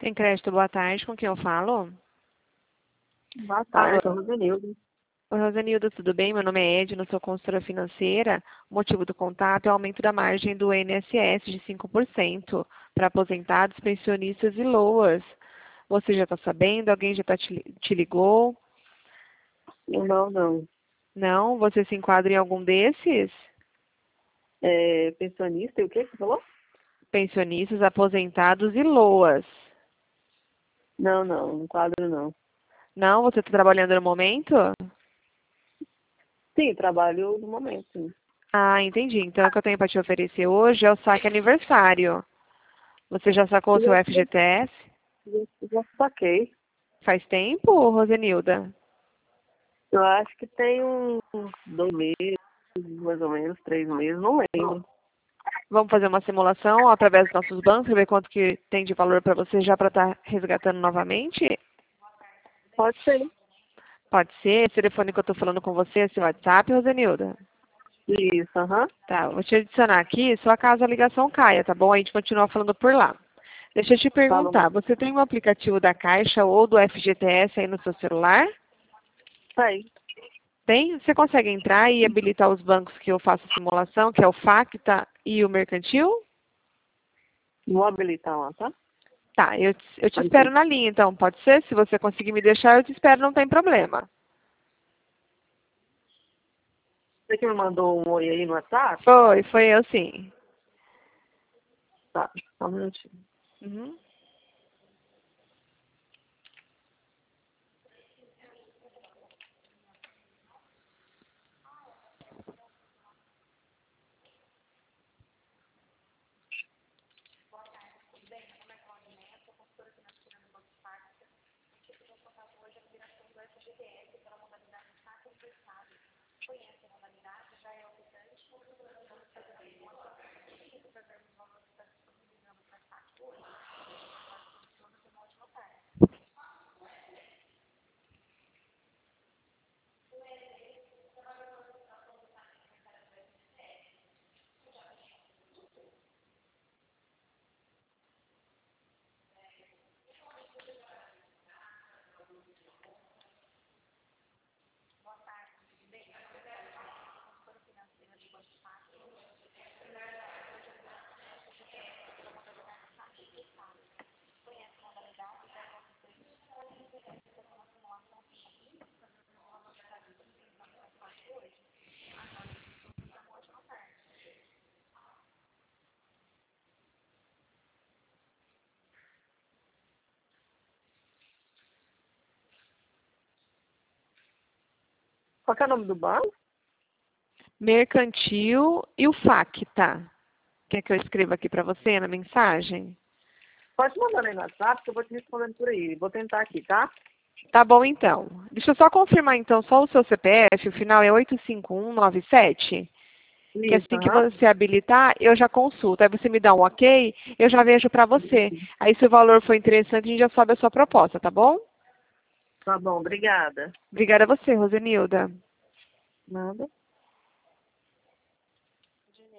Em crédito, boa tarde. Com quem eu falo? Boa tarde, sou Rosenildo. Oi, Rosenildo, tudo bem? Meu nome é Edna, sou consultora financeira. O motivo do contato é o aumento da margem do INSS de 5% para aposentados, pensionistas e LOAs. Você já está sabendo? Alguém já te ligou? Não. Não? Você se enquadra em algum desses? Pensionista e o que você falou? Pensionistas, aposentados e LOAs. Não quadro não. Não? Você está trabalhando no momento? Sim, trabalho no momento, sim. Ah, entendi. Então, o que eu tenho para te oferecer hoje é o saque aniversário. Você já sacou o seu FGTS? Já saquei. Faz tempo, Rosenilda? Eu acho que tem uns 2 meses, mais ou menos, 3 meses, não lembro. Vamos fazer uma simulação através dos nossos bancos, para ver quanto que tem de valor para você já para estar resgatando novamente? Pode ser. Pode ser. Esse telefone que eu estou falando com você, esse WhatsApp, Rosenilda? Isso, aham. Tá, vou te adicionar aqui, só caso a ligação caia, tá bom? A gente continua falando por lá. Deixa eu te Tá bom. perguntar, você tem um aplicativo da Caixa ou do FGTS aí no seu celular? Aí, Tem? Você consegue entrar e habilitar os bancos que eu faço simulação, que é o Facta e o Mercantil? vou habilitar lá, tá? Tá, eu te espero Aqui. na linha, então, pode ser? Se você conseguir me deixar, eu te espero, não tem problema. Você que me mandou um oi aí no WhatsApp? Foi eu sim. Tá, só um minutinho. Uhum. Qual que é o nome do banco? Mercantil e o Facta. Quer que eu escreva aqui para você na mensagem? Pode mandar aí no WhatsApp que eu vou te respondendo por aí. Vou tentar aqui, tá? Tá bom, então. Deixa eu só confirmar, então, só o seu CPF, o final é 85197. Que Isso, assim que aham. você habilitar, eu já consulto. Aí você me dá um ok, eu já vejo para você. Aí se o valor for interessante, a gente já sobe a sua proposta, tá bom? Tá bom, obrigada. Obrigada a você, Rosenilda. Nada.